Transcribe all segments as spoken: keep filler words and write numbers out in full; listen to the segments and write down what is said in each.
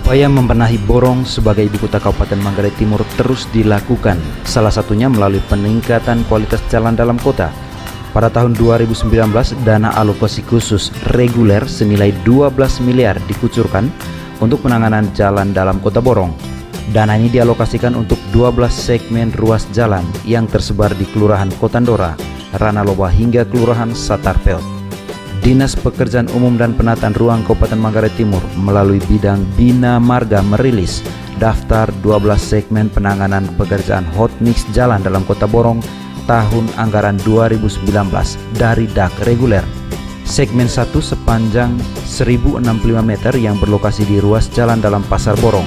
Upaya membenahi Borong sebagai ibu kota Kabupaten Manggarai Timur terus dilakukan, salah satunya melalui peningkatan kualitas jalan dalam kota. Pada tahun dua ribu sembilan belas, dana alokasi khusus reguler senilai dua belas miliar dikucurkan untuk penanganan jalan dalam kota Borong. Dana ini dialokasikan untuk dua belas segmen ruas jalan yang tersebar di Kelurahan Kotandora, Ranaloba hingga Kelurahan Satarpel. Dinas Pekerjaan Umum dan Penataan Ruang Kabupaten Manggarai Timur melalui bidang Bina Marga merilis daftar dua belas segmen penanganan pekerjaan hotmix jalan dalam kota Borong tahun anggaran dua ribu sembilan belas dari D A K reguler. Segmen satu sepanjang seribu enam puluh lima meter yang berlokasi di ruas jalan dalam Pasar Borong.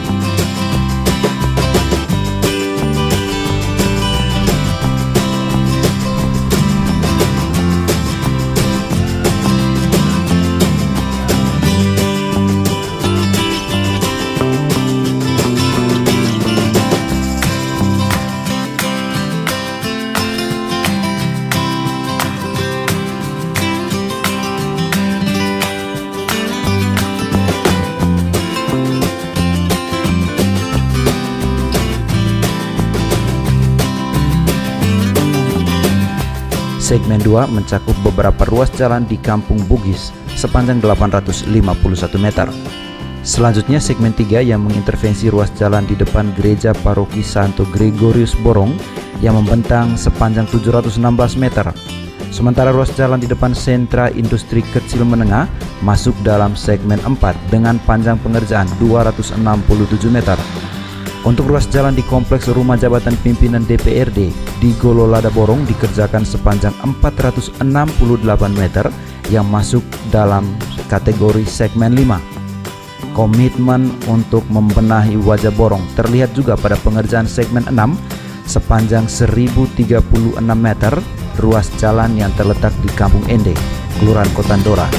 Segmen dua mencakup beberapa ruas jalan di Kampung Bugis sepanjang delapan ratus lima puluh satu meter. Selanjutnya segmen tiga yang mengintervensi ruas jalan di depan Gereja Paroki Santo Gregorius Borong yang membentang sepanjang tujuh ratus enam belas meter. Sementara ruas jalan di depan Sentra Industri Kecil Menengah masuk dalam segmen empat dengan panjang pengerjaan dua ratus enam puluh tujuh meter. Untuk ruas jalan di Kompleks Rumah Jabatan Pimpinan D P R D di Gololada Borong dikerjakan sepanjang empat ratus enam puluh delapan meter yang masuk dalam kategori segmen lima. Komitmen untuk membenahi wajah Borong terlihat juga pada pengerjaan segmen enam sepanjang seribu tiga puluh enam meter ruas jalan yang terletak di Kampung Ende, Kelurahan Kotandora.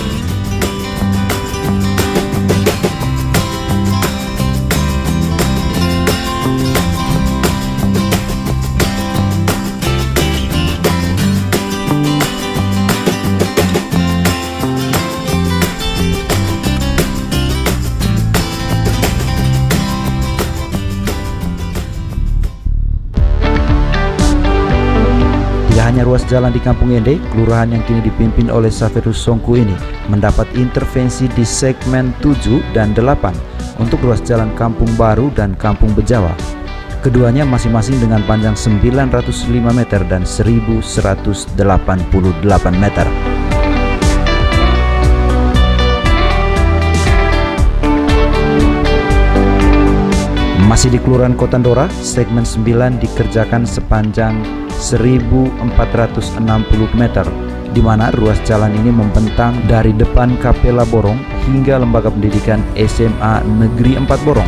Hanya ruas jalan di Kampung Ende, kelurahan yang kini dipimpin oleh Saferus Songku ini mendapat intervensi di segmen tujuh dan delapan untuk ruas jalan Kampung Baru dan Kampung Bejawa. Keduanya masing-masing dengan panjang sembilan ratus lima meter dan seribu seratus delapan puluh delapan meter. Masih di Kelurahan Kotandora, segmen sembilan dikerjakan sepanjang seribu empat ratus enam puluh meter, di mana ruas jalan ini membentang dari depan Kapela Borong hingga Lembaga Pendidikan S M A Negeri empat Borong.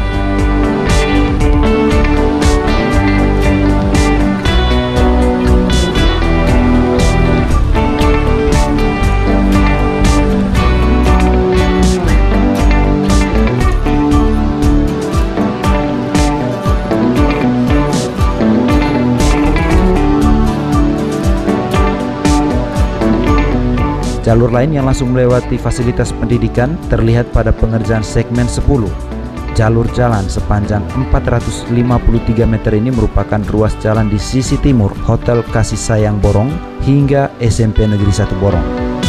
Jalur lain yang langsung melewati fasilitas pendidikan terlihat pada pengerjaan segmen sepuluh. Jalur jalan sepanjang empat ratus lima puluh tiga meter ini merupakan ruas jalan di sisi timur Hotel Kasih Sayang Borong hingga S M P Negeri satu Borong.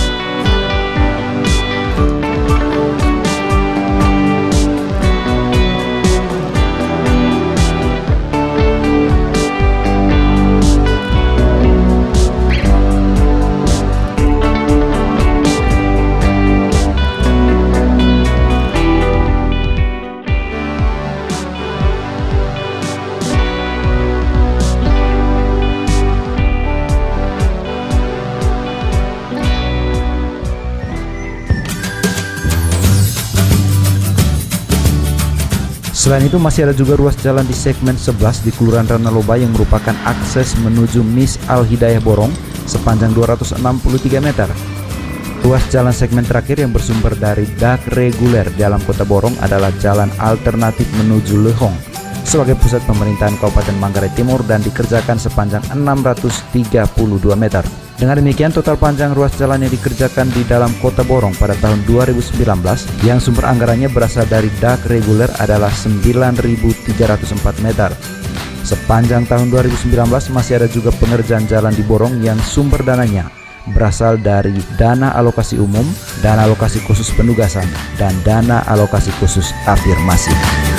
Selain itu masih ada juga ruas jalan di segmen sebelas di Kelurahan Ranaloba yang merupakan akses menuju Mis Al Hidayah Borong sepanjang dua ratus enam puluh tiga meter. Ruas jalan segmen terakhir yang bersumber dari D A K reguler dalam kota Borong adalah jalan alternatif menuju Lehong sebagai pusat pemerintahan Kabupaten Manggarai Timur dan dikerjakan sepanjang enam ratus tiga puluh dua meter. Dengan demikian, total panjang ruas jalan yang dikerjakan di dalam Kota Borong pada tahun dua ribu sembilan belas yang sumber anggarannya berasal dari D A K reguler adalah sembilan ribu tiga ratus empat meter. Sepanjang tahun dua ribu sembilan belas masih ada juga pengerjaan jalan di Borong yang sumber dananya berasal dari dana alokasi umum, dana alokasi khusus penugasan, dan dana alokasi khusus afirmasi.